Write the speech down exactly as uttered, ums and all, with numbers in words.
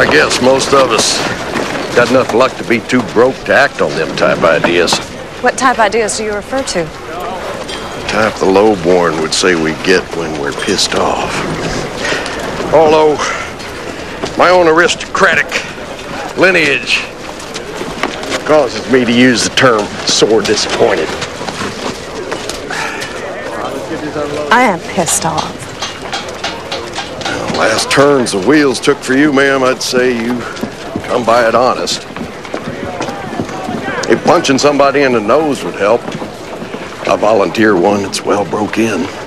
I guess most of us got enough luck to be too broke to act on them type ideas. What type ideas do you refer to? The type the lowborn would say we get when we're pissed off. Although, my own aristocratic lineage causes me to use the term sore disappointed. I am pissed off. Well, last turns the wheels took for you, ma'am, I'd say you come by it honest. If punching somebody in the nose would help, I volunteer one that's well broke in.